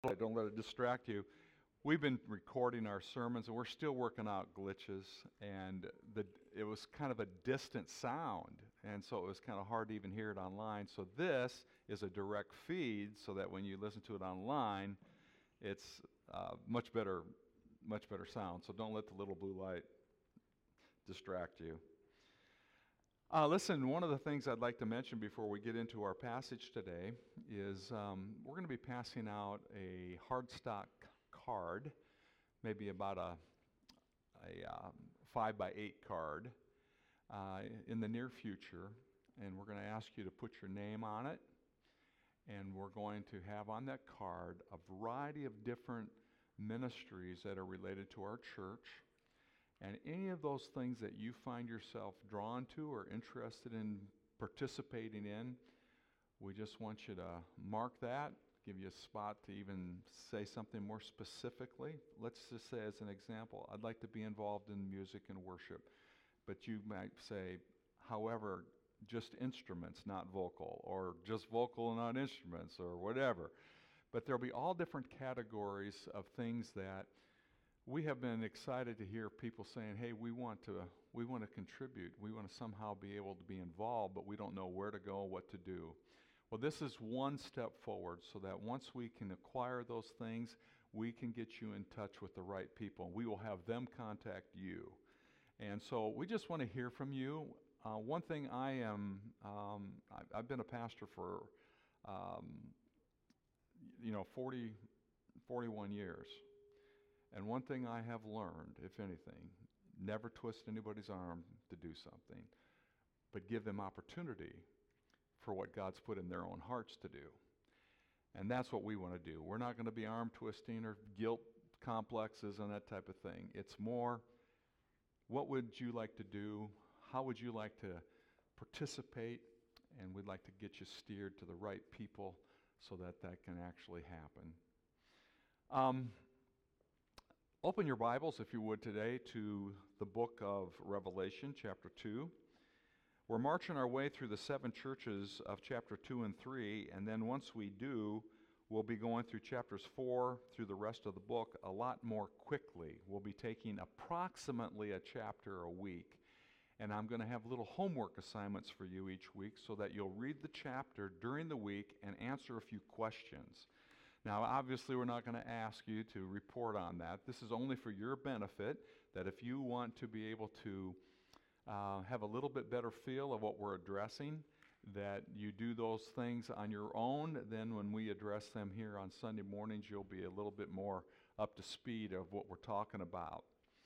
don't let it distract you. We've been recording our sermons, and we're still working out glitches, and it was kind of a distant sound, and so it was kind of hard to even hear it online. So this is a direct feed, so that when you listen to it online, it's much better sound. So don't let the little blue light distract you. Listen, one of the things I'd like to mention before we get into our passage today is we're going to be passing out a hardstock card, maybe about a 5 by 8 card in the near future, and we're going to ask you to put your name on it, and we're going to have on that card a variety of different ministries that are related to our church. And any of those things that you find yourself drawn to or interested in participating in, we just want you to mark that, give you a spot to even say something more specifically. Let's just say, as an example, I'd like to be involved in music and worship. But you might say, however, just instruments, not vocal, or just vocal and not instruments, or whatever. But there'll be all different categories of things that we have been excited to hear people saying, hey, we want to contribute. We want to somehow be able to be involved, but we don't know where to go, what to do. Well, this is one step forward, so that once we can acquire those things, we can get you in touch with the right people. We will have them contact you. And so we just want to hear from you. One thing I've been a pastor for 41 years. And one thing I have learned, if anything, never twist anybody's arm to do something, but give them opportunity for what God's put in their own hearts to do. And that's what we want to do. We're not going to be arm twisting or guilt complexes and that type of thing. It's more, what would you like to do? How would you like to participate? And we'd like to get you steered to the right people so that that can actually happen. Open your Bibles, if you would, today to the book of Revelation, chapter 2. We're marching our way through the 7 churches of chapter 2 and 3, and then once we do, we'll be going through chapters 4 through the rest of the book a lot more quickly. We'll be taking approximately a chapter a week, and I'm going to have little homework assignments for you each week so that you'll read the chapter during the week and answer a few questions. Now, obviously, we're not going to ask you to report on that. This is only for your benefit, that if you want to be able to have a little bit better feel of what we're addressing, that you do those things on your own. Then when we address them here on Sunday mornings, you'll be a little bit more up to speed of what we're talking about.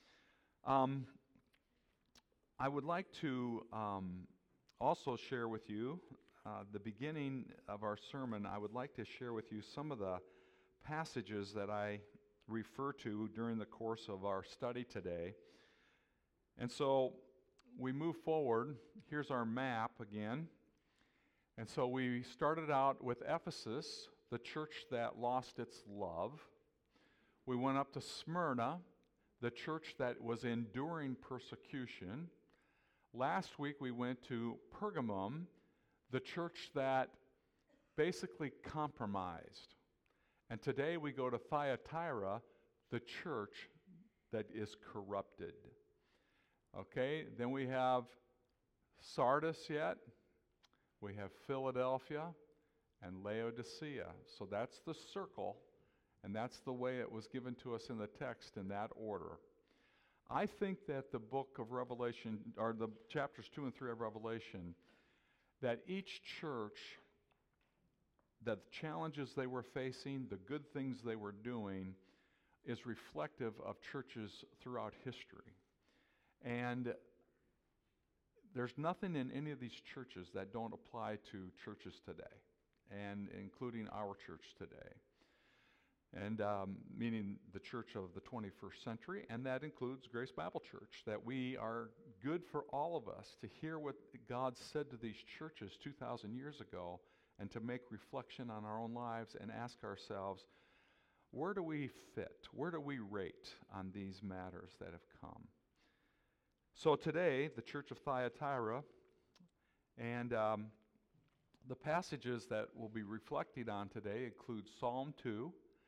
I would like to also share with you the beginning of our sermon. I would like to share with you some of the passages that I refer to during the course of our study today. And so we move forward. Here's our map again. And so we started out with Ephesus, the church that lost its love. We went up to Smyrna, the church that was enduring persecution. Last week we went to Pergamum, the church that basically compromised. And today we go to Thyatira, the church that is corrupted. Okay, then we have Sardis yet. We have Philadelphia and Laodicea. So that's the circle, and that's the way it was given to us in the text in that order. I think that the book of Revelation, or the chapters 2 and 3 of Revelation, that each church, that the challenges they were facing, the good things they were doing, is reflective of churches throughout history. And there's nothing in any of these churches that don't apply to churches today, and including our church today. And meaning the church of the 21st century, and that includes Grace Bible Church, that we are good for all of us to hear what God said to these churches 2,000 years ago, and to make reflection on our own lives and ask ourselves, where do we fit? Where do we rate on these matters that have come? So today, the church of Thyatira, and the passages that we'll be reflecting on today include Psalm 2,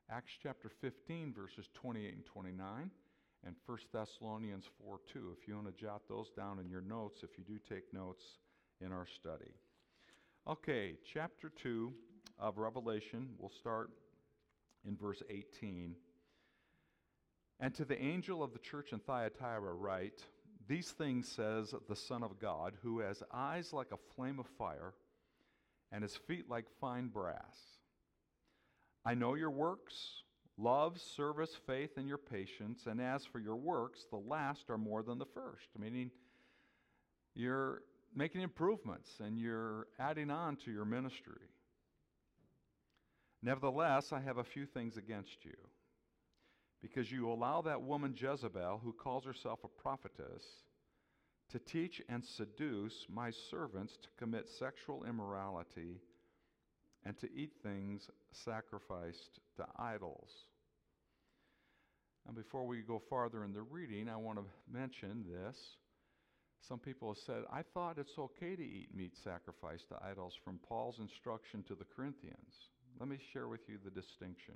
Acts chapter 15, verses 28 and 29, and 1 Thessalonians 4:2. If you want to jot those down in your notes, if you do take notes in our study. Okay, chapter 2 of Revelation, we'll start in verse 18. And to the angel of the church in Thyatira write, these things says the Son of God, who has eyes like a flame of fire, and his feet like fine brass. I know your works, love, service, faith, and your patience, and as for your works, the last are more than the first. Meaning, you're making improvements, and you're adding on to your ministry. Nevertheless, I have a few things against you, because you allow that woman Jezebel, who calls herself a prophetess, to teach and seduce my servants to commit sexual immorality and to eat things sacrificed to idols. And before we go farther in the reading, I want to mention this. Some people have said, I thought it's okay to eat meat sacrificed to idols from Paul's instruction to the Corinthians. Let me share with you the distinction.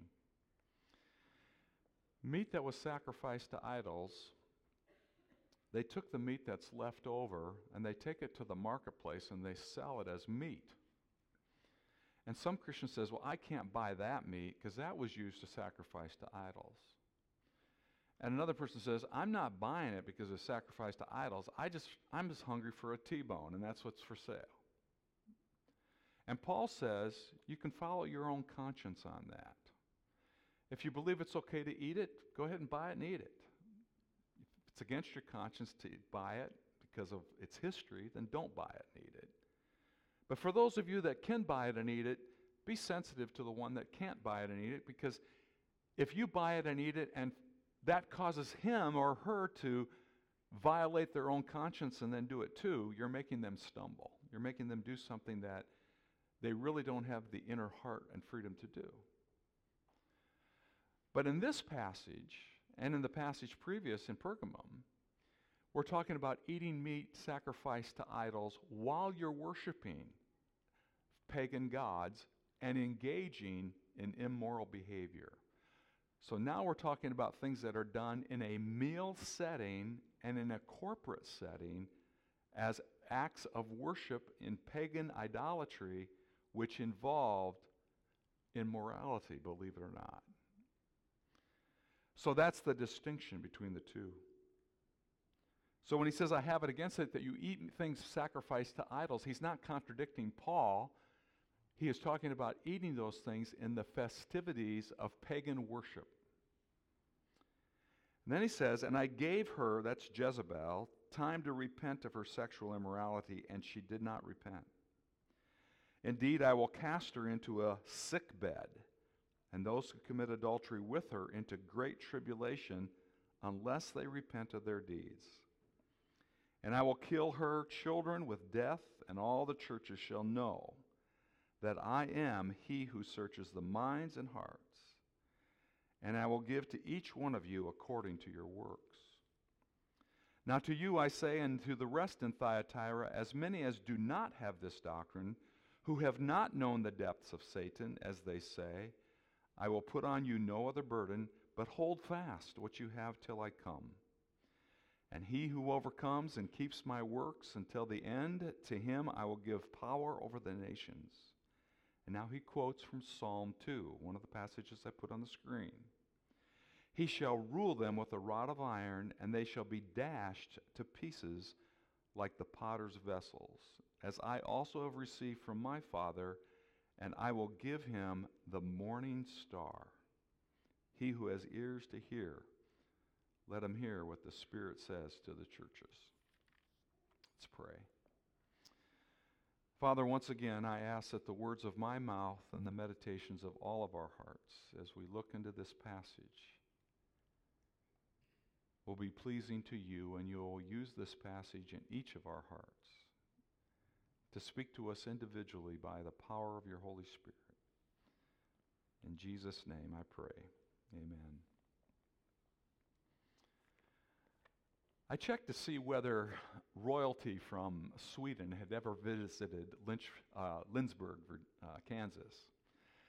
Meat that was sacrificed to idols, they took the meat that's left over and they take it to the marketplace and they sell it as meat. And some Christian says, well, I can't buy that meat because that was used to sacrifice to idols. And another person says, I'm not buying it because it's sacrificed to idols. I'm just hungry for a T-bone, and that's what's for sale. And Paul says you can follow your own conscience on that. If you believe it's okay to eat it, go ahead and buy it and eat it. If it's against your conscience to buy it because of its history, then don't buy it and eat it. But for those of you that can buy it and eat it, be sensitive to the one that can't buy it and eat it, because if you buy it and eat it and that causes him or her to violate their own conscience and then do it too, you're making them stumble. You're making them do something that they really don't have the inner heart and freedom to do. But in this passage, and in the passage previous in Pergamum, we're talking about eating meat sacrificed to idols while you're worshiping pagan gods and engaging in immoral behavior. So now we're talking about things that are done in a meal setting and in a corporate setting as acts of worship in pagan idolatry, which involved immorality, believe it or not. So that's the distinction between the two. So when he says, I have it against it that you eat things sacrificed to idols, he's not contradicting Paul. He is talking about eating those things in the festivities of pagan worship. And then he says, and I gave her, that's Jezebel, time to repent of her sexual immorality, and she did not repent. Indeed, I will cast her into a sick bed, and those who commit adultery with her into great tribulation, unless they repent of their deeds. And I will kill her children with death, and all the churches shall know that I am he who searches the minds and hearts. And I will give to each one of you according to your works. Now to you I say, and to the rest in Thyatira, as many as do not have this doctrine, who have not known the depths of Satan, as they say, I will put on you no other burden, but hold fast what you have till I come. And he who overcomes and keeps my works until the end, to him I will give power over the nations. And now he quotes from Psalm 2, one of the passages I put on the screen. He shall rule them with a rod of iron, and they shall be dashed to pieces like the potter's vessels, as I also have received from my Father, and I will give him the morning star. He who has ears to hear, let him hear what the Spirit says to the churches. Let's pray. Father, once again, I ask that the words of my mouth and the meditations of all of our hearts as we look into this passage will be pleasing to you, and you will use this passage in each of our hearts to speak to us individually by the power of your Holy Spirit. In Jesus' name I pray. Amen. I checked to see whether royalty from Sweden had ever visited Lynchburg, Kansas.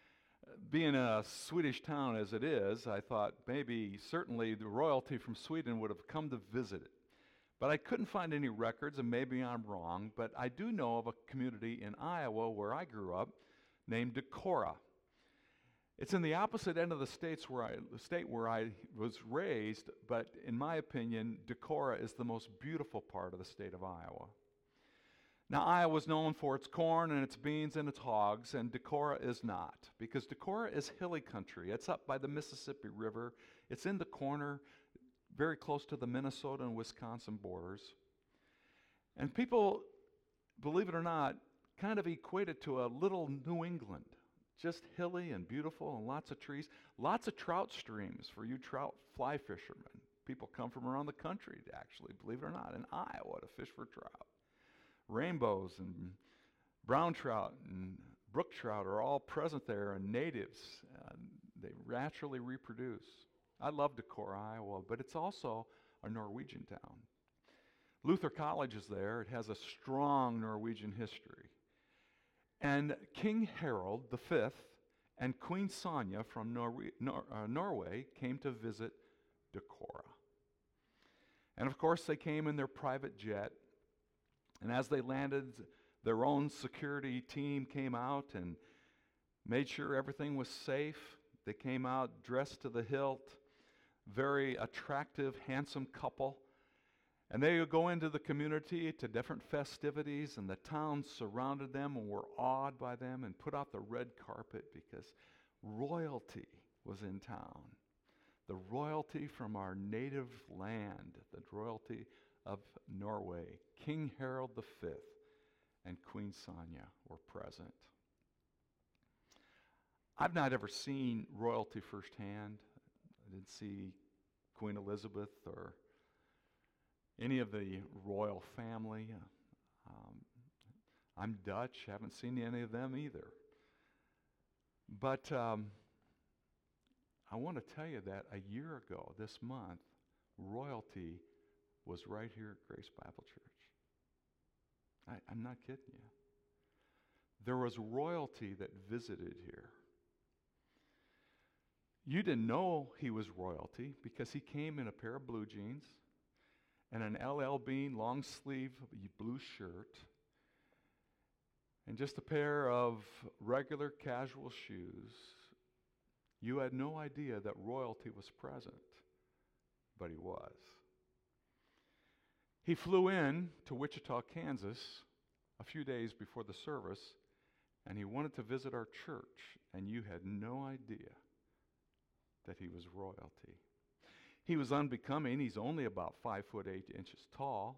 Being a Swedish town as it is, I thought maybe certainly the royalty from Sweden would have come to visit it. But I couldn't find any records, and maybe I'm wrong, but I do know of a community in Iowa where I grew up named Decorah. It's in the opposite end of the state where I was raised, but in my opinion, Decorah is the most beautiful part of the state of Iowa. Now, Iowa is known for its corn and its beans and its hogs, and Decorah is not, because Decorah is hilly country. It's up by the Mississippi River. It's in the corner, very close to the Minnesota and Wisconsin borders. And people, believe it or not, kind of equate it to a little New England. Just hilly and beautiful and lots of trees. Lots of trout streams for you trout fly fishermen. People come from around the country, actually, believe it or not, in Iowa to fish for trout. Rainbows and brown trout and brook trout are all present there, and natives. They naturally reproduce. I love Decorah, Iowa, but it's also a Norwegian town. Luther College is there. It has a strong Norwegian history. And King Harald V and Queen Sonja from Norway came to visit Decorah. And of course, they came in their private jet. And as they landed, their own security team came out and made sure everything was safe. They came out dressed to the hilt, very attractive, handsome couple. And they would go into the community to different festivities, and the town surrounded them and were awed by them and put out the red carpet because royalty was in town. The royalty from our native land, the royalty of Norway. King Harald V and Queen Sonja were present. I've not ever seen royalty firsthand. I didn't see Queen Elizabeth or any of the royal family. I'm Dutch, haven't seen any of them either. But I want to tell you that a year ago, this month, royalty was right here at Grace Bible Church. I'm not kidding you. There was royalty that visited here. You didn't know he was royalty because he came in a pair of blue jeans and an LL Bean long sleeve blue shirt and just a pair of regular casual shoes. You had no idea that royalty was present, but he was. He flew in to Wichita, Kansas a few days before the service, and he wanted to visit our church, and you had no idea that he was royalty. He was unbecoming. He's only about 5'8" tall.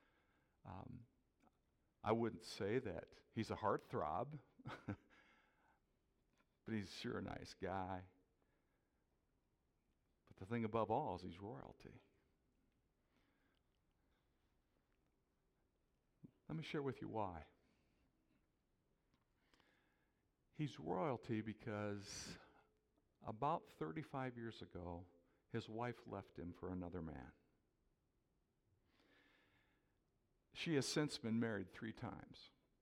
I wouldn't say that he's a heartthrob, but he's sure a nice guy. But the thing above all is he's royalty. Let me share with you why. He's royalty because about 35 years ago, his wife left him for another man. She has since been married 3 times.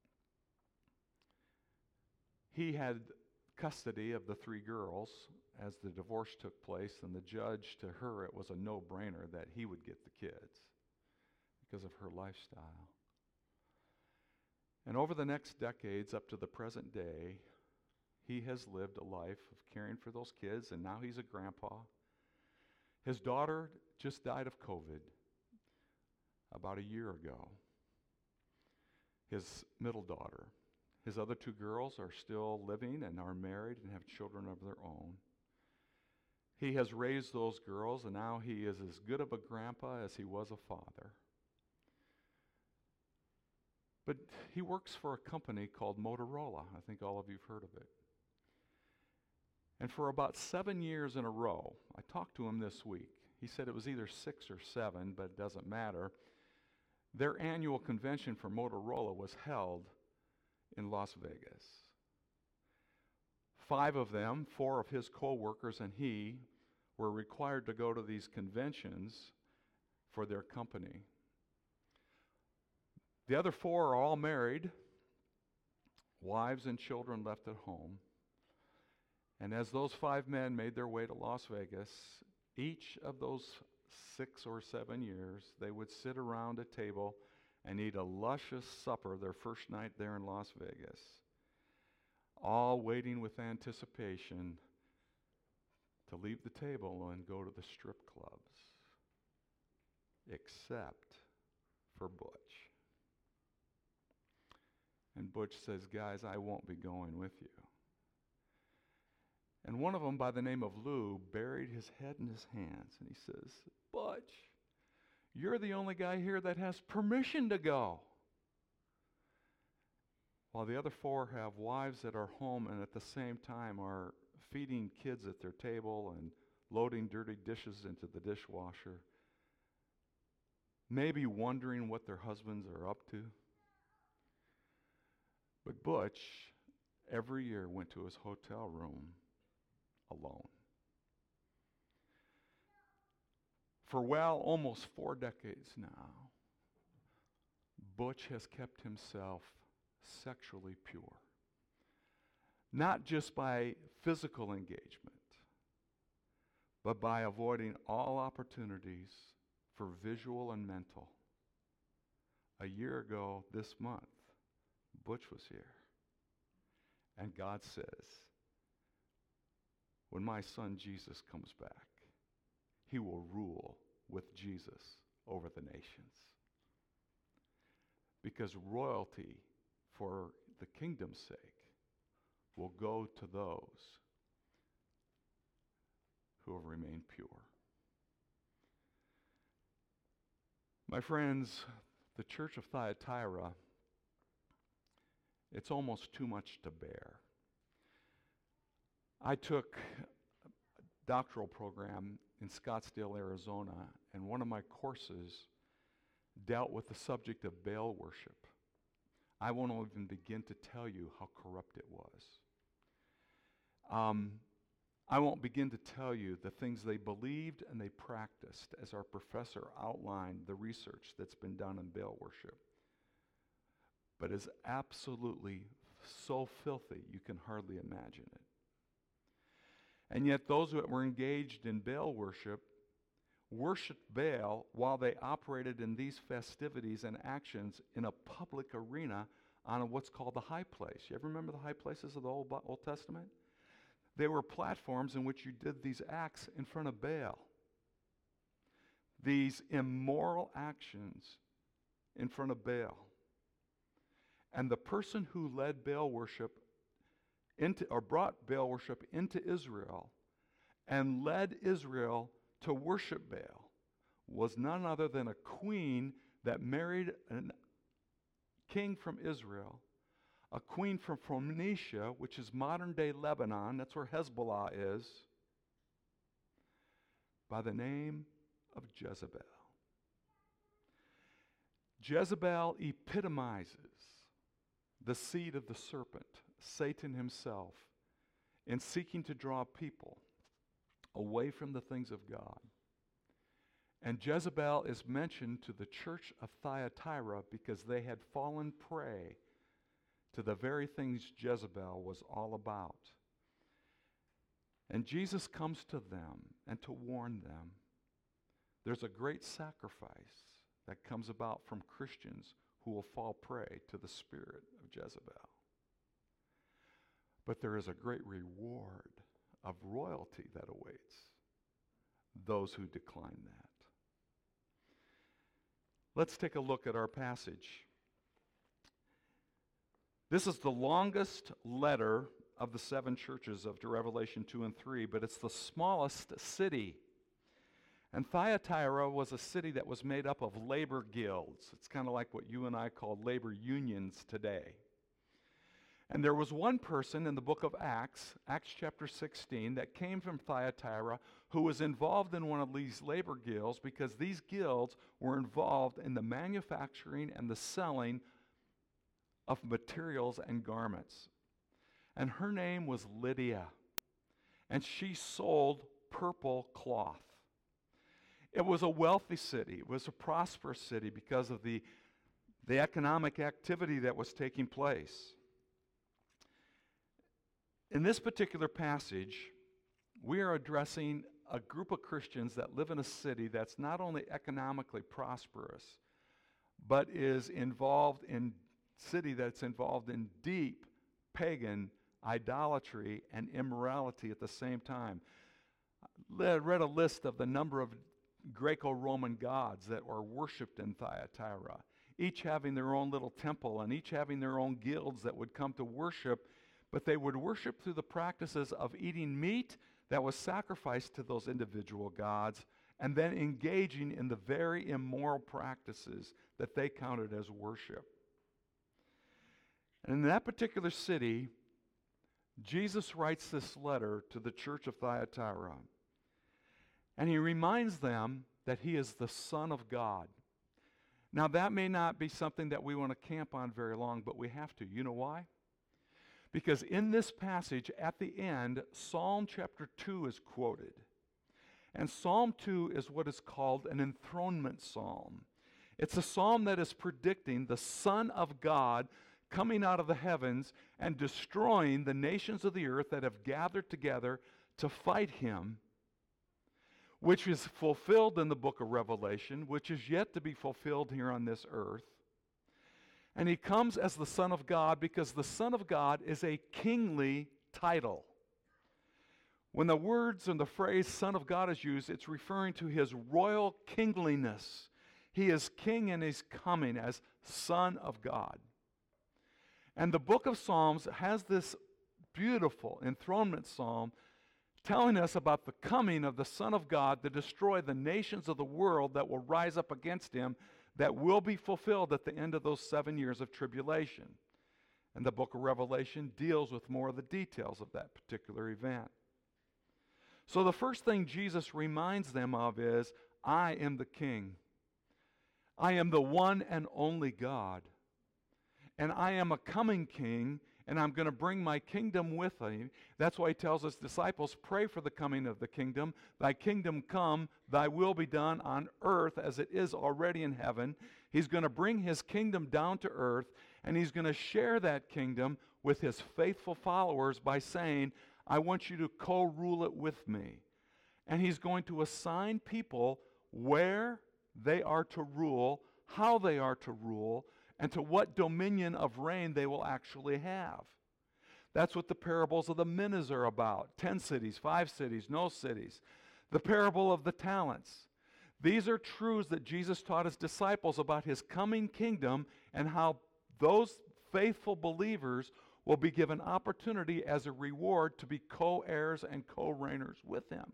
He had custody of the 3 girls as the divorce took place, and the judge, to her, it was a no-brainer that he would get the kids because of her lifestyle. And over the next decades, up to the present day, he has lived a life of caring for those kids, and now he's a grandpa. His daughter just died of COVID about a year ago. His middle daughter. His other 2 girls are still living and are married and have children of their own. He has raised those girls, and now he is as good of a grandpa as he was a father. But he works for a company called Motorola. I think all of you have heard of it. And for about 7 years in a row, I talked to him this week. He said it was either 6 or 7, but it doesn't matter. Their annual convention for Motorola was held in Las Vegas. 5 of them, 4 of his co-workers and he, were required to go to these conventions for their company. The other 4 are all married, wives and children left at home. And as those 5 men made their way to Las Vegas, each of those 6 or 7 years, they would sit around a table and eat a luscious supper their first night there in Las Vegas, all waiting with anticipation to leave the table and go to the strip clubs, except for Butch. And Butch says, guys, I won't be going with you. And one of them, by the name of Lou, buried his head in his hands, and he says, Butch, you're the only guy here that has permission to go. While the other 4 have wives that are home and at the same time are feeding kids at their table and loading dirty dishes into the dishwasher, maybe wondering what their husbands are up to. But Butch, every year, went to his hotel room alone. For almost 4 decades now, Butch has kept himself sexually pure. Not just by physical engagement, but by avoiding all opportunities for visual and mental. A year ago this month, Butch was here. And God says, when my son Jesus comes back, he will rule with Jesus over the nations. Because royalty for the kingdom's sake will go to those who have remained pure. My friends, the church of Thyatira, it's almost too much to bear. I took a doctoral program in Scottsdale, Arizona, and one of my courses dealt with the subject of Baal worship. I won't even begin to tell you how corrupt it was. I won't begin to tell you the things they believed and they practiced, as our professor outlined the research that's been done in Baal worship. But it's absolutely so filthy you can hardly imagine it. And yet those that were engaged in Baal worship worshiped Baal while they operated in these festivities and actions in a public arena on what's called the high place. You ever remember the high places of the Old Testament? They were platforms in which you did these acts in front of Baal. These immoral actions in front of Baal. And the person who led Baal worship into, or brought Baal worship into Israel and led Israel to worship Baal was none other than a queen that married a king from Israel, a queen from Phoenicia, which is modern-day Lebanon, that's where Hezbollah is, by the name of Jezebel. Jezebel epitomizes the seed of the serpent, Satan himself, in seeking to draw people away from the things of God. And Jezebel is mentioned to the church of Thyatira because they had fallen prey to the very things Jezebel was all about. And Jesus comes to them and to warn them. There's a great sacrifice that comes about from Christians who will fall prey to the spirit of Jezebel. But there is a great reward of royalty that awaits those who decline that. Let's take a look at our passage. This is the longest letter of the 7 churches of Revelation 2 and 3, but it's the smallest city. And Thyatira was a city that was made up of labor guilds. It's kind of like what you and I call labor unions today. And there was one person in the book of Acts, Acts chapter 16, that came from Thyatira who was involved in one of these labor guilds because these guilds were involved in the manufacturing and the selling of materials and garments. And her name was Lydia. And she sold purple cloth. It was a wealthy city. It was a prosperous city because of the economic activity that was taking place. In this particular passage, we are addressing a group of Christians that live in a city that's not only economically prosperous, but is involved in deep pagan idolatry and immorality at the same time. I read a list of the number of Greco-Roman gods that are worshipped in Thyatira, each having their own little temple and each having their own guilds that would come to worship, but they would worship through the practices of eating meat that was sacrificed to those individual gods and then engaging in the very immoral practices that they counted as worship. And in that particular city, Jesus writes this letter to the church of Thyatira, and he reminds them that he is the Son of God. Now, that may not be something that we want to camp on very long, but we have to. You know why? Because in this passage, at the end, Psalm chapter 2 is quoted. And Psalm 2 is what is called an enthronement psalm. It's a psalm that is predicting the Son of God coming out of the heavens and destroying the nations of the earth that have gathered together to fight him, which is fulfilled in the book of Revelation, which is yet to be fulfilled here on this earth. And he comes as the Son of God because the Son of God is a kingly title. When the words and the phrase Son of God is used, it's referring to his royal kingliness. He is king and he's coming as Son of God. And the book of Psalms has this beautiful enthronement psalm telling us about the coming of the Son of God to destroy the nations of the world that will rise up against him, that will be fulfilled at the end of those 7 years of tribulation. And the book of Revelation deals with more of the details of that particular event. So the first thing Jesus reminds them of is, I am the King. I am the one and only God. And I am a coming King, and I'm going to bring my kingdom with me. That's why he tells his disciples, pray for the coming of the kingdom. Thy kingdom come, thy will be done on earth as it is already in heaven. He's going to bring his kingdom down to earth, and he's going to share that kingdom with his faithful followers by saying, I want you to co-rule it with me. And he's going to assign people where they are to rule, how they are to rule, and to what dominion of reign they will actually have. That's what the parables of the minas are about. 10 cities, 5 cities, no cities. The parable of the talents. These are truths that Jesus taught his disciples about his coming kingdom and how those faithful believers will be given opportunity as a reward to be co-heirs and co-reigners with him.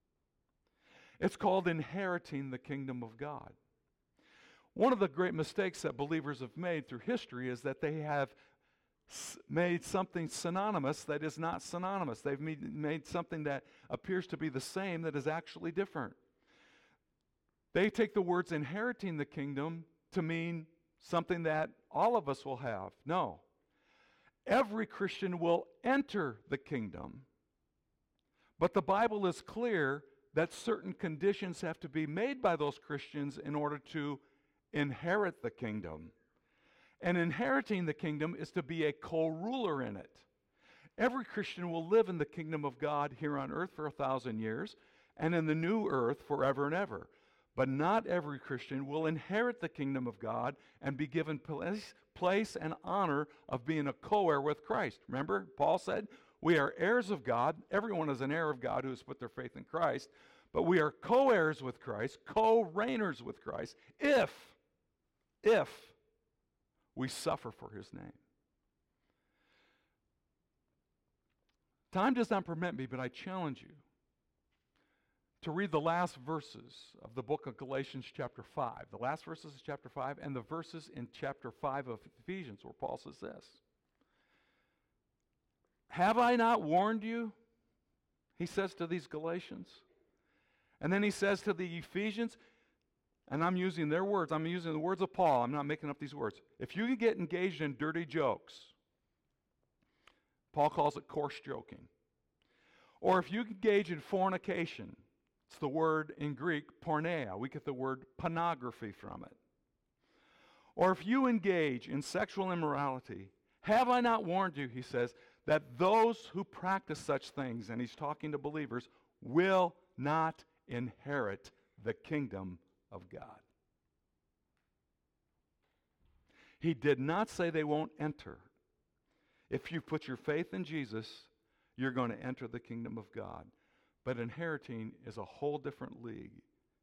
It's called inheriting the kingdom of God. One of the great mistakes that believers have made through history is that they have made something synonymous that is not synonymous. They've made something that appears to be the same that is actually different. They take the words inheriting the kingdom to mean something that all of us will have. No. Every Christian will enter the kingdom, but the Bible is clear that certain conditions have to be made by those Christians in order to inherit the kingdom. And inheriting the kingdom is to be a co-ruler in it. Every Christian will live in the kingdom of God here on earth for 1,000 years and in the new earth forever and ever. But not every Christian will inherit the kingdom of God and be given place and honor of being a co-heir with Christ. Remember, Paul said, we are heirs of God. Everyone is an heir of God who has put their faith in Christ. But we are co-heirs with Christ, co-reigners with Christ, if we suffer for his name. Time does not permit me, but I challenge you to read the last verses of the book of Galatians chapter 5. The last verses of chapter 5 and the verses in chapter 5 of Ephesians where Paul says this. Have I not warned you? He says to these Galatians. And then he says to the Ephesians, and I'm using their words, I'm using the words of Paul, I'm not making up these words. If you get engaged in dirty jokes, Paul calls it coarse joking. Or if you engage in fornication, it's the word in Greek, porneia. We get the word pornography from it. Or if you engage in sexual immorality, have I not warned you, he says, that those who practice such things, and he's talking to believers, will not inherit the kingdom of God. He did not say they won't enter. If you put your faith in Jesus, you're going to enter the kingdom of God. But inheriting is a whole different league.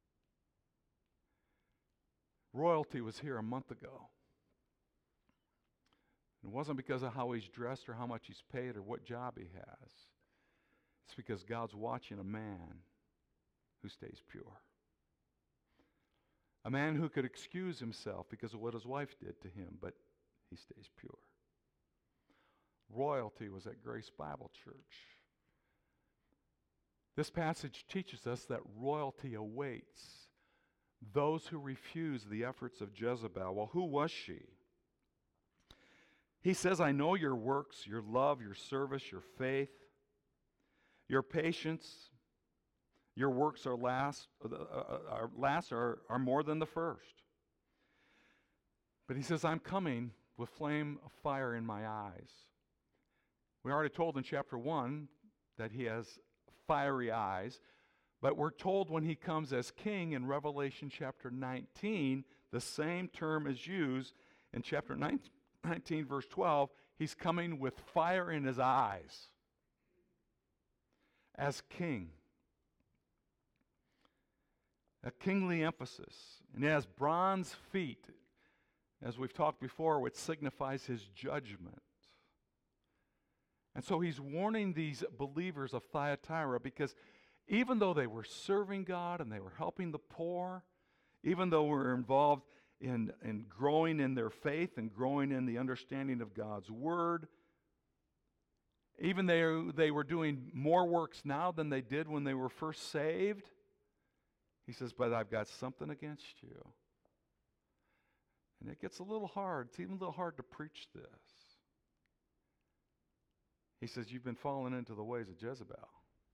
Royalty was here a month ago. It wasn't because of how he's dressed or how much he's paid or what job he has. It's because God's watching a man who stays pure. A man who could excuse himself because of what his wife did to him, but he stays pure. Royalty was at Grace Bible Church. This passage teaches us that royalty awaits those who refuse the efforts of Jezebel. Well, who was she? He says, I know your works, your love, your service, your faith, your patience. Your works are more than the first. But he says, I'm coming with flame of fire in my eyes. We already told in chapter 1 that he has fiery eyes, but we're told when he comes as king in Revelation chapter 19, the same term is used in chapter 19 verse 12, he's coming with fire in his eyes as king. A kingly emphasis. And he has bronze feet, as we've talked before, which signifies his judgment. And so he's warning these believers of Thyatira because even though they were serving God and they were helping the poor, even though we were involved in growing in their faith and growing in the understanding of God's Word, even they were doing more works now than they did when they were first saved, he says, but I've got something against you. And it gets a little hard. It's even a little hard to preach this. He says, you've been falling into the ways of Jezebel.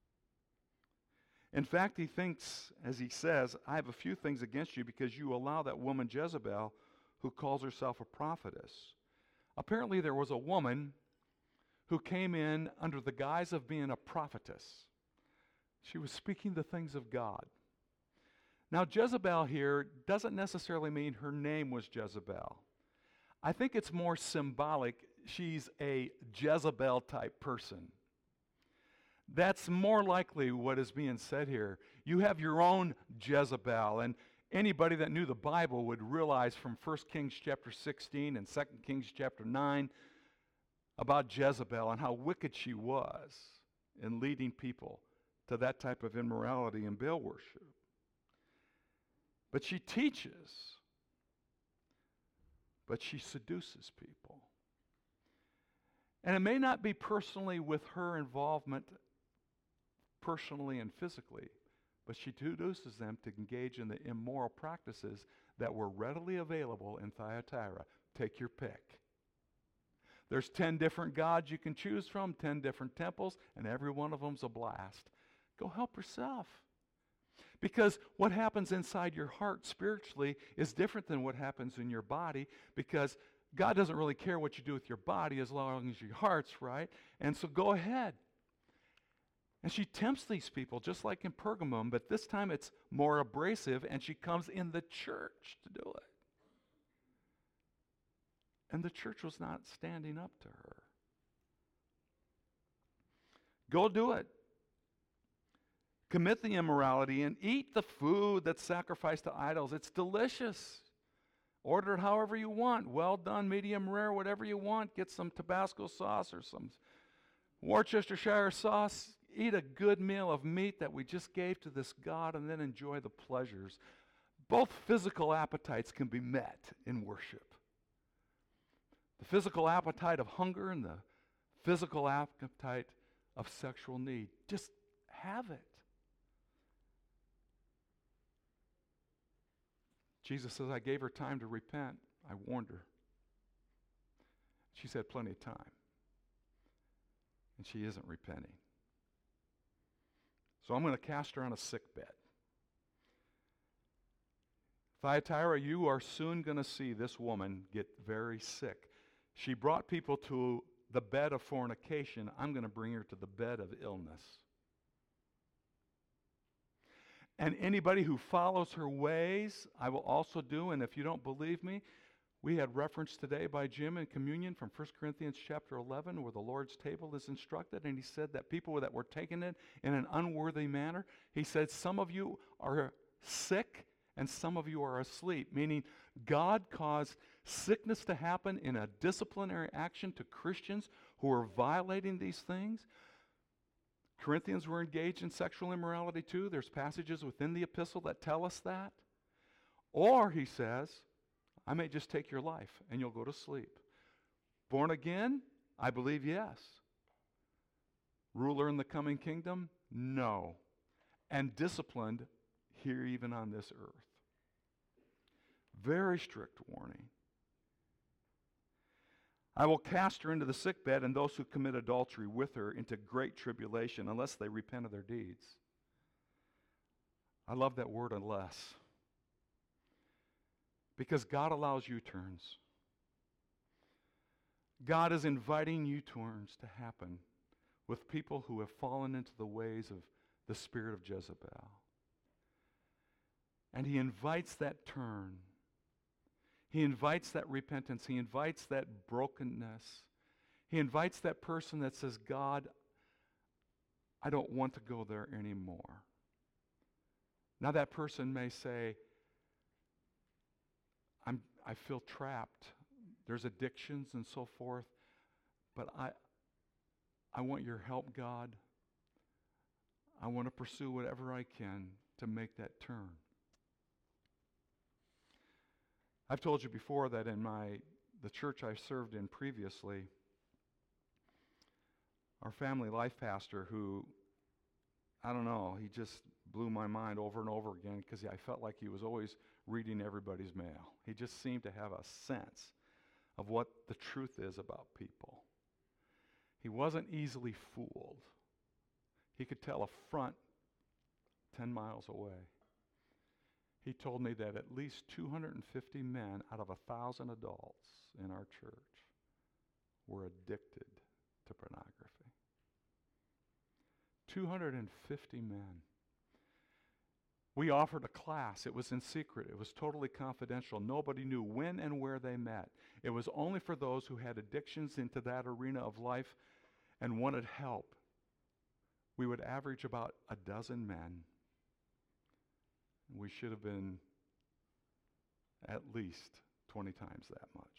In fact, he thinks, as he says, I have a few things against you because you allow that woman Jezebel, who calls herself a prophetess. Apparently there was a woman who came in under the guise of being a prophetess. She was speaking the things of God. Now, Jezebel here doesn't necessarily mean her name was Jezebel. I think it's more symbolic. She's a Jezebel-type person. That's more likely what is being said here. You have your own Jezebel, and anybody that knew the Bible would realize from 1 Kings chapter 16 and 2 Kings chapter 9 about Jezebel and how wicked she was in leading people to that type of immorality and Baal worship. But she teaches, but she seduces people. And it may not be personally with her involvement, personally and physically, but she seduces them to engage in the immoral practices that were readily available in Thyatira. Take your pick. There's 10 different gods you can choose from, 10 different temples, and every one of them's a blast. Go help yourself. Because what happens inside your heart spiritually is different than what happens in your body, because God doesn't really care what you do with your body as long as your heart's right. And so go ahead. And she tempts these people, just like in Pergamum, but this time it's more abrasive, and she comes in the church to do it. And the church was not standing up to her. Go do it. Commit the immorality and eat the food that's sacrificed to idols. It's delicious. Order it however you want. Well done, medium rare, whatever you want. Get some Tabasco sauce or some Worcestershire sauce. Eat a good meal of meat that we just gave to this God, and then enjoy the pleasures. Both physical appetites can be met in worship. The physical appetite of hunger and the physical appetite of sexual need. Just have it. Jesus says, I gave her time to repent. I warned her. She said plenty of time. And she isn't repenting. So I'm going to cast her on a sick bed. Thyatira, you are soon going to see this woman get very sick. She brought people to the bed of fornication, I'm going to bring her to the bed of illness. And anybody who follows her ways, I will also do. And if you don't believe me, we had reference today by Jim in communion from 1 Corinthians chapter 11, where the Lord's table is instructed. And he said that people that were taking it in an unworthy manner, he said, some of you are sick and some of you are asleep. Meaning God caused sickness to happen in a disciplinary action to Christians who are violating these things. Corinthians were engaged in sexual immorality too. There's passages within the epistle that tell us that. Or, he says, I may just take your life and you'll go to sleep. Born again? I believe yes. Ruler in the coming kingdom? No. And disciplined here even on this earth. Very strict warning. I will cast her into the sickbed, and those who commit adultery with her into great tribulation, unless they repent of their deeds. I love that word, unless. Because God allows U-turns. God is inviting U-turns to happen with people who have fallen into the ways of the spirit of Jezebel. And he invites that turn. He invites that repentance. He invites that brokenness. He invites that person that says, God, I don't want to go there anymore. Now that person may say, I feel trapped. There's addictions and so forth. But I want your help, God. I want to pursue whatever I can to make that turn. I've told you before that in the church I served in previously, our family life pastor who, I don't know, he just blew my mind over and over again because I felt like he was always reading everybody's mail. He just seemed to have a sense of what the truth is about people. He wasn't easily fooled. He could tell a front 10 miles away. He told me that at least 250 men out of 1,000 adults in our church were addicted to pornography. 250 men. We offered a class. It was in secret. It was totally confidential. Nobody knew when and where they met. It was only for those who had addictions into that arena of life and wanted help. We would average about a dozen men. We should have been at least 20 times that much.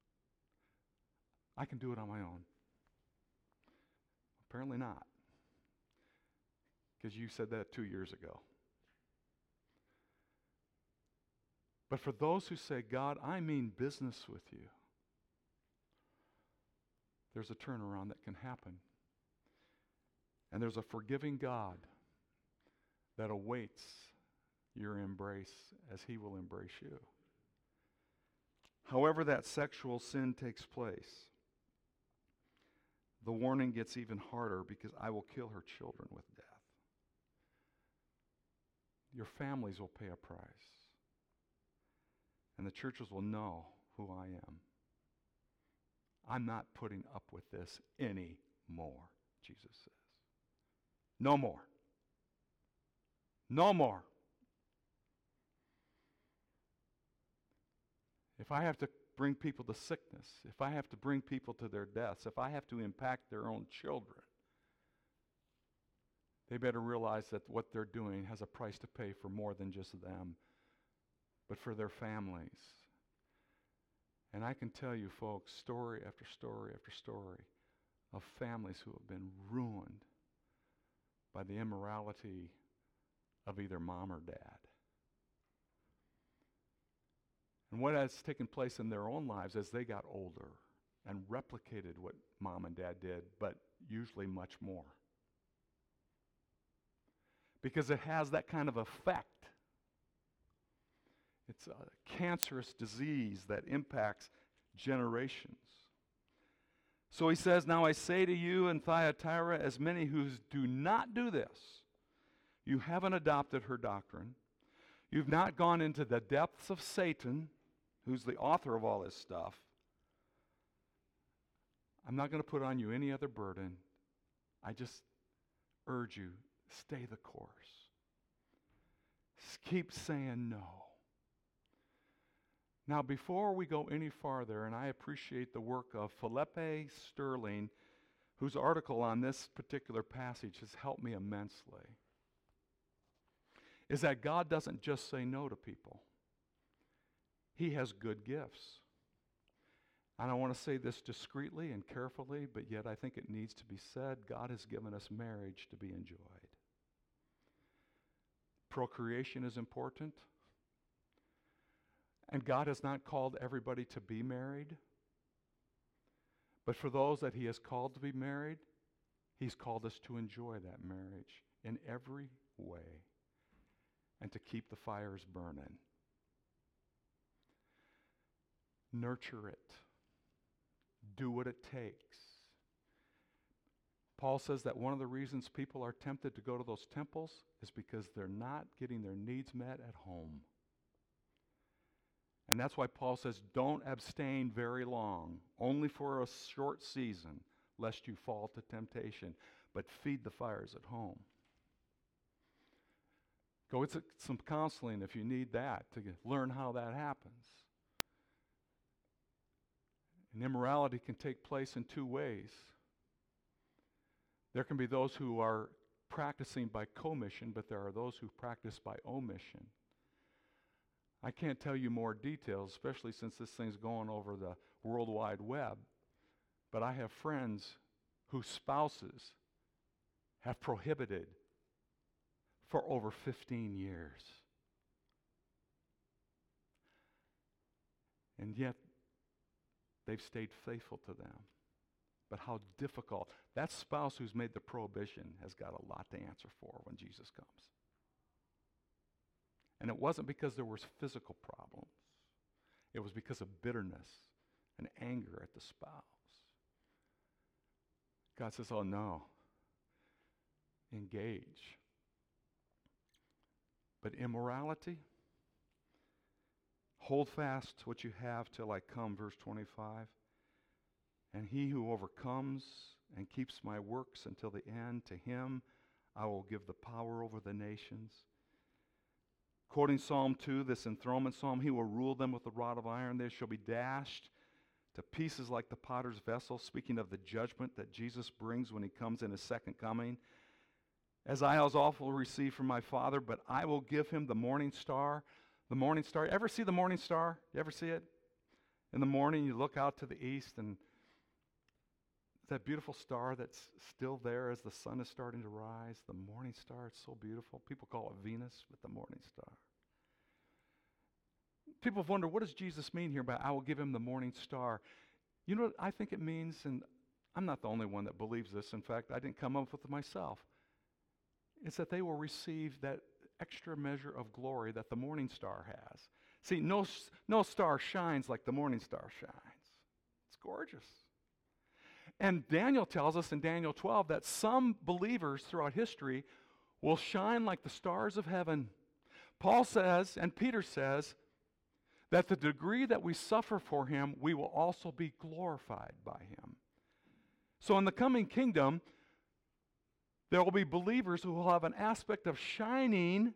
I can do it on my own. Apparently not. Because you said that 2 years ago. But for those who say, God, I mean business with you, there's a turnaround that can happen. And there's a forgiving God that awaits your embrace as he will embrace you. However that sexual sin takes place, the warning gets even harder because I will kill her children with death. Your families will pay a price. And the churches will know who I am. I'm not putting up with this anymore, Jesus says. No more. No more. If I have to bring people to sickness, if I have to bring people to their deaths, if I have to impact their own children, they better realize that what they're doing has a price to pay for more than just them, but for their families. And I can tell you, folks, story after story after story of families who have been ruined by the immorality of either mom or dad. And what has taken place in their own lives as they got older and replicated what mom and dad did, but usually much more. Because it has that kind of effect. It's a cancerous disease that impacts generations. So he says, now I say to you in Thyatira, as many who do not do this, you haven't adopted her doctrine. You've not gone into the depths of Satan, who's the author of all this stuff. I'm not going to put on you any other burden. I just urge you, stay the course. Keep saying no. Now, before we go any farther, and I appreciate the work of Philippe Sterling, whose article on this particular passage has helped me immensely, is that God doesn't just say no to people. He has good gifts. And I want to say this discreetly and carefully, but yet I think it needs to be said. God has given us marriage to be enjoyed. Procreation is important. And God has not called everybody to be married. But for those that He has called to be married, He's called us to enjoy that marriage in every way and to keep the fires burning. Nurture it. Do what it takes. Paul says that one of the reasons people are tempted to go to those temples is because they're not getting their needs met at home. And that's why Paul says, don't abstain very long, only for a short season, lest you fall to temptation, but feed the fires at home. Go get some counseling if you need that to learn how that happens. And immorality can take place in two ways. There can be those who are practicing by commission, but there are those who practice by omission. I can't tell you more details, especially since this thing's going over the World Wide Web, but I have friends whose spouses have prohibited for over 15 years. And yet, they've stayed faithful to them. But how difficult. That spouse who's made the prohibition has got a lot to answer for when Jesus comes. And it wasn't because there was physical problems. It was because of bitterness and anger at the spouse. God says, oh no, engage. But immorality, hold fast what you have till I come, verse 25. And he who overcomes and keeps my works until the end, to him I will give the power over the nations. Quoting Psalm 2, this enthronement psalm, he will rule them with a rod of iron. They shall be dashed to pieces like the potter's vessel, speaking of the judgment that Jesus brings when he comes in his second coming. As I also received from my Father, but I will give him the morning star. The morning star. Ever see the morning star? You ever see it? In the morning, you look out to the east, and that beautiful star that's still there as the sun is starting to rise. The morning star, it's so beautiful. People call it Venus, but the morning star. People have wondered, what does Jesus mean here by I will give him the morning star? You know what I think it means? And I'm not the only one that believes this. In fact, I didn't come up with it myself. It's that they will receive that extra measure of glory that the morning star has. See, no star shines like the morning star shines. It's gorgeous. And Daniel tells us in Daniel 12 that some believers throughout history will shine like the stars of heaven. Paul says, and Peter says, that the degree that we suffer for him, we will also be glorified by him. So in the coming kingdom, there will be believers who will have an aspect of shining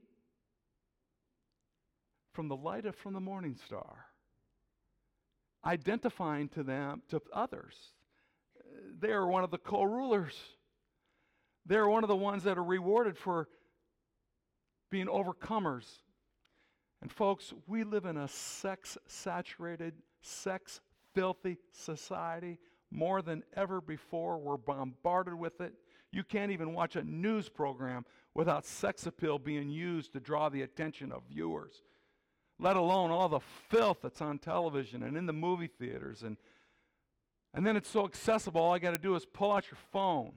from the light from the morning star, identifying to them, to others. They are one of the co-rulers. They are one of the ones that are rewarded for being overcomers. And folks, we live in a sex-saturated, sex-filthy society more than ever before. We're bombarded with it. You can't even watch a news program without sex appeal being used to draw the attention of viewers, let alone all the filth that's on television and in the movie theaters. And then it's so accessible, all I got to do is pull out your phone.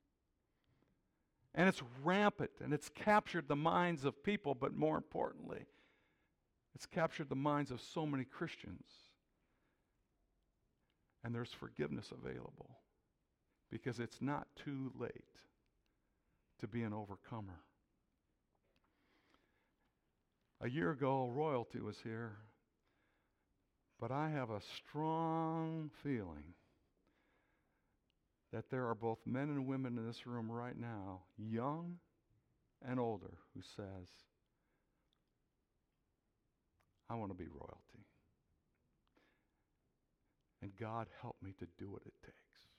And it's rampant, and it's captured the minds of people, but more importantly, it's captured the minds of so many Christians. And there's forgiveness available because it's not too late to be an overcomer. A year ago, royalty was here, but I have a strong feeling that there are both men and women in this room right now, young and older, who says, I want to be royalty. And God, help me to do what it takes.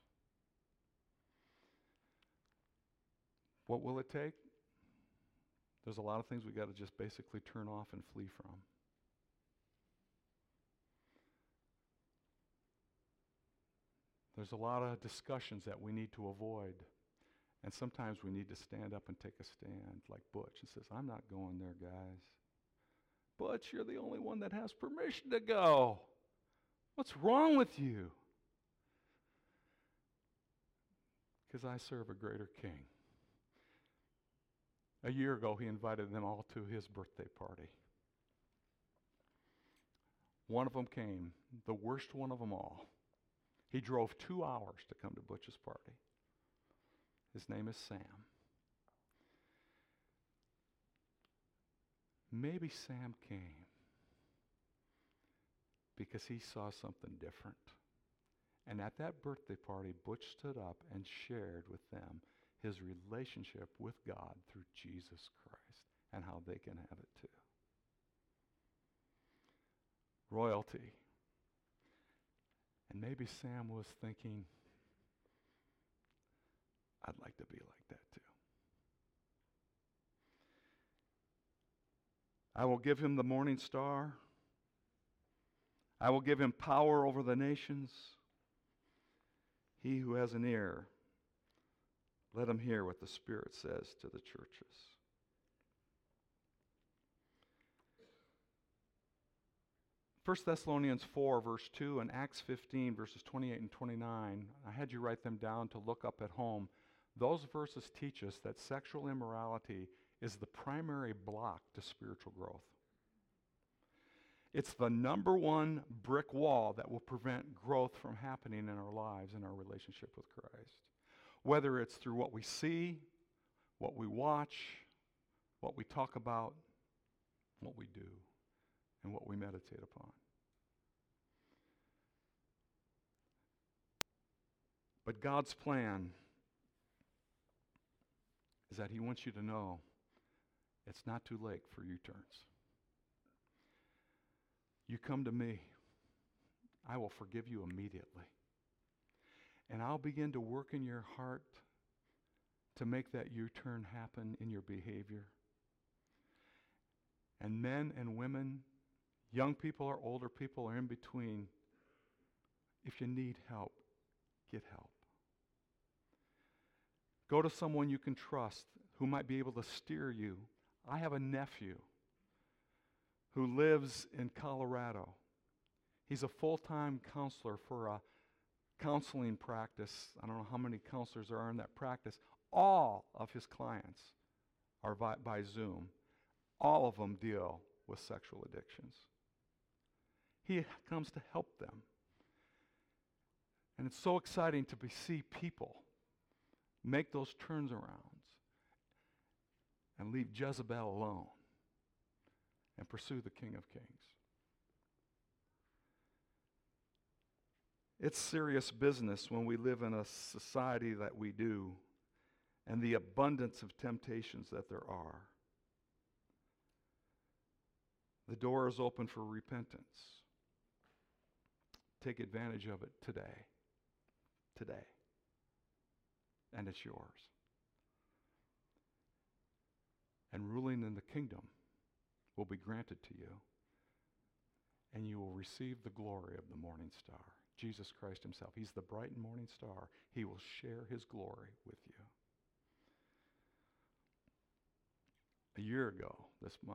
What will it take? There's a lot of things we got to just basically turn off and flee from. There's a lot of discussions that we need to avoid. And sometimes we need to stand up and take a stand, like Butch, and says, I'm not going there, guys. Butch, you're the only one that has permission to go. What's wrong with you? Because I serve a greater king. A year ago, he invited them all to his birthday party. One of them came, the worst one of them all. He drove 2 hours to come to Butch's party. His name is Sam. Maybe Sam came because he saw something different. And at that birthday party, Butch stood up and shared with them his relationship with God through Jesus Christ and how they can have it too. Royalty. And maybe Sam was thinking, I'd like to be like that too. I will give him the morning star. I will give him power over the nations. He who has an ear, let him hear what the Spirit says to the churches. First Thessalonians 4, verse 2, and Acts 15, verses 28 and 29. I had you write them down to look up at home. Those verses teach us that sexual immorality is the primary block to spiritual growth. It's the number one brick wall that will prevent growth from happening in our lives, in our relationship with Christ. Whether it's through what we see, what we watch, what we talk about, what we do, and what we meditate upon. But God's plan is that He wants you to know it's not too late for U-turns. You come to me, I will forgive you immediately. And I'll begin to work in your heart to make that U-turn happen in your behavior. And men and women, young people or older people or in between, if you need help, get help. Go to someone you can trust who might be able to steer you. I have a nephew who lives in Colorado. He's a full-time counselor for a counseling practice. I don't know how many counselors there are in that practice. All of his clients are by Zoom. All of them deal with sexual addictions. He comes to help them. And it's so exciting to see people make those turnarounds and leave Jezebel alone and pursue the King of Kings. It's serious business when we live in a society that we do and the abundance of temptations that there are. The door is open for repentance. Take advantage of it today. Today. And it's yours. And ruling in the kingdom will be granted to you, and you will receive the glory of the morning star, Jesus Christ himself. He's the bright and morning star. He will share his glory with you. A year ago this month,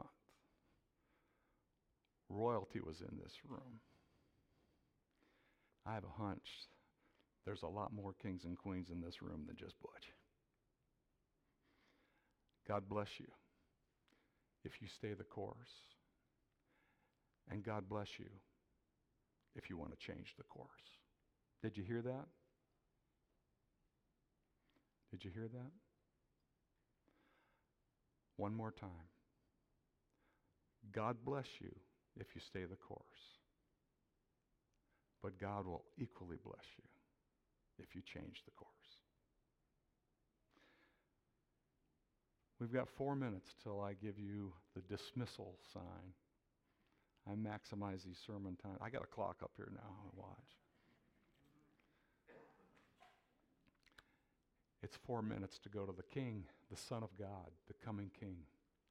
royalty was in this room. I have a hunch there's a lot more kings and queens in this room than just Butch. God bless you if you stay the course. And God bless you if you want to change the course. Did you hear that? Did you hear that? One more time. God bless you if you stay the course. But God will equally bless you if you change the course. We've got 4 minutes till I give you the dismissal sign. I maximize these sermon time. I got a clock up here now. Watch. It's 4 minutes to go to the King, the Son of God, the coming King.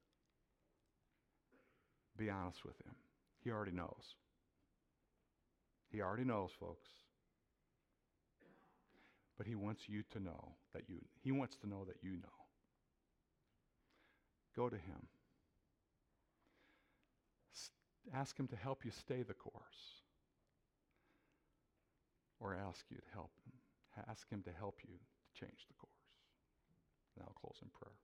Be honest with him. He already knows. He already knows, folks. But he wants you to know that he wants to know that you know. Go to him. Ask him to help you stay the course. Or ask you to help him. Ask him to help you to change the course. Now I'll close in prayer.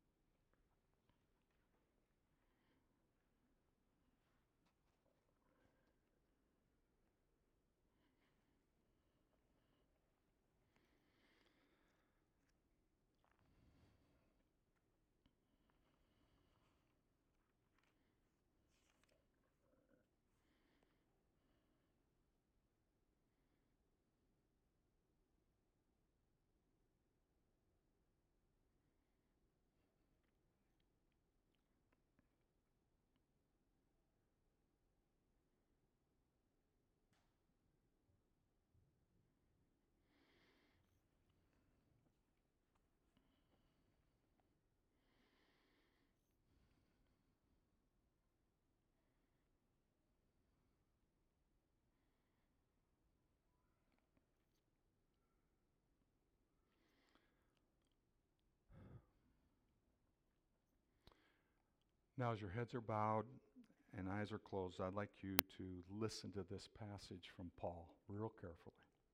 Now, as your heads are bowed and eyes are closed, I'd like you to listen to this passage from Paul real carefully.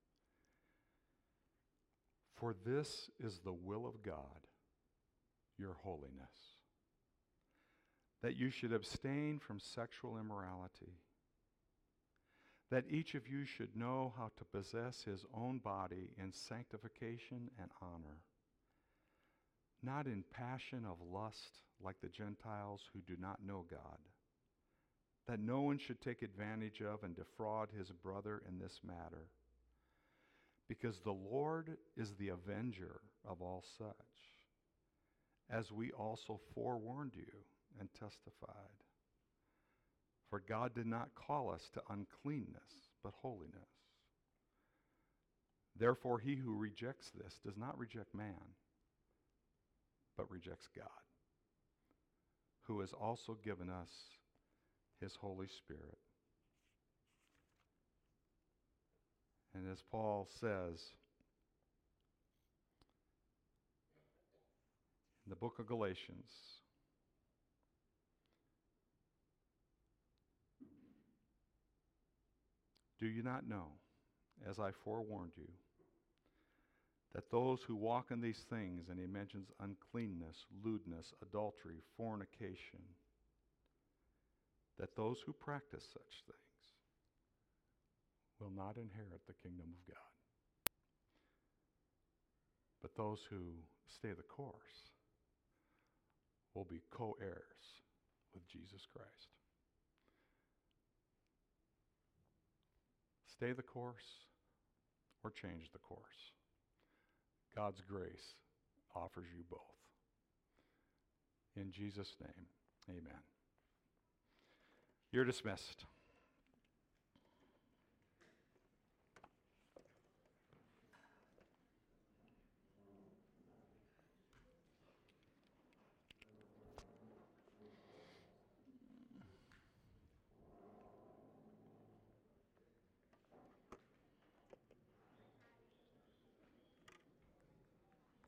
For this is the will of God, your holiness, that you should abstain from sexual immorality, that each of you should know how to possess his own body in sanctification and honor, not in passion of lust like the Gentiles who do not know God, that no one should take advantage of and defraud his brother in this matter, because the Lord is the avenger of all such, as we also forewarned you and testified. For God did not call us to uncleanness, but holiness. Therefore, he who rejects this does not reject man, but rejects God, who has also given us his Holy Spirit. And as Paul says in the book of Galatians, do you not know, as I forewarned you, that those who walk in these things, and he mentions uncleanness, lewdness, adultery, fornication, that those who practice such things will not inherit the kingdom of God. But those who stay the course will be co-heirs with Jesus Christ. Stay the course or change the course. God's grace offers you both. In Jesus' name, amen. You're dismissed.